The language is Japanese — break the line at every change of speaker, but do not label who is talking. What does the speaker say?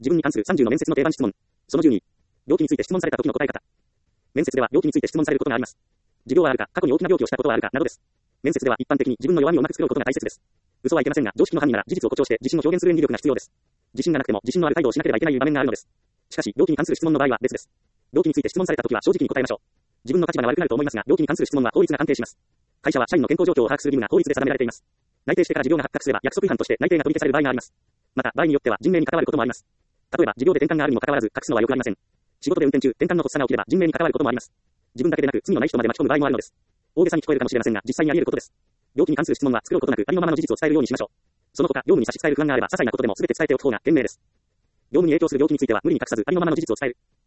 自分に関する30の面接の定番質問。その12。病気について質問された時の答え方。面接では病気について質問されることがあります。持病はあるか、過去に大きな病気をしたことはあるか、などです。面接では一般的に自分の弱みをうまく作ることが大切です。嘘はいけませんが、常識の範囲なら事実を誇張して自信を表現する演技力が必要です。自信がなくても自信のある態度をしなければいけない場面があるのです。しかし、病気に関する質問の場合は別です。病気について質問された時は正直に答えましょう。自分の立場が悪くなると思いますが、病気に関する質問は法律が関係します。会社は社員の健康状況を把握する義務が法律で定められています。内定してから持病が発覚すれば約束違反として内定が取り消される場合があります。また、場合によっては人命に関わることもあります。例えば、持病で転換があるにもかかわらず隠すのは良くありません。仕事で運転中、転換の発作が起きれば人命に関わることもあります。自分だけでなく罪のない人まで巻き込む場合もあるのです。大げさに聞こえるかもしれませんが、実際にあり得ることです。病気に関する質問は作ろうことなくありのままの事実を伝えるようにしましょう。その他、業務に差し支える不安があれば些細なことでも全て伝えておく方が賢明です。業務に影響する病気については無理に隠さずありのままの事実を伝える。